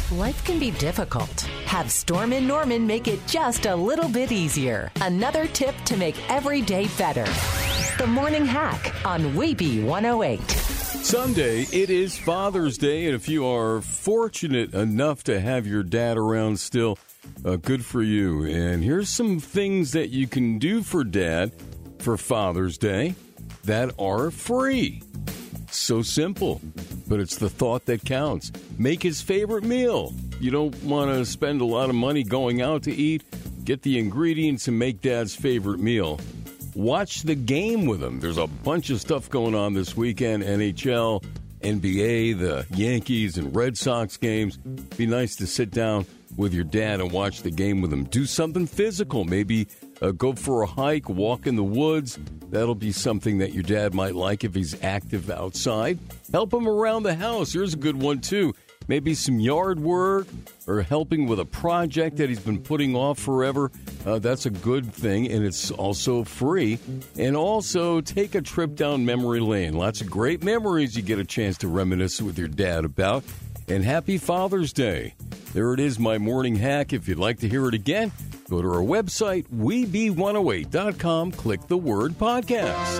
Life can be difficult. Have Storm & Norman make it just a little bit easier. Another tip to make every day better. The Morning Hack on Weeby 108. Sunday, it is Father's Day, and if you are fortunate enough to have your dad around still, good for you. And here's some things that you can do for Dad for Father's Day that are free. So simple, but it's the thought that counts. Make his favorite meal. You don't want to spend a lot of money going out to eat. Get the ingredients and make Dad's favorite meal. Watch the game with him. There's a bunch of stuff going on this weekend. NHL, NBA, the Yankees and Red Sox games. Be nice to sit down with your dad and watch the game with him. Do something physical. Maybe go for a hike, walk in the woods. That'll be something that your dad might like if he's active outside. Help him around the house. Here's a good one, too. Maybe some yard work or helping with a project that he's been putting off forever. That's a good thing, and it's also free. And also, take a trip down memory lane. Lots of great memories you get a chance to reminisce with your dad about. And happy Father's Day. There it is, my morning hack. If you'd like to hear it again, go to our website, weeb108.com, click the word podcast.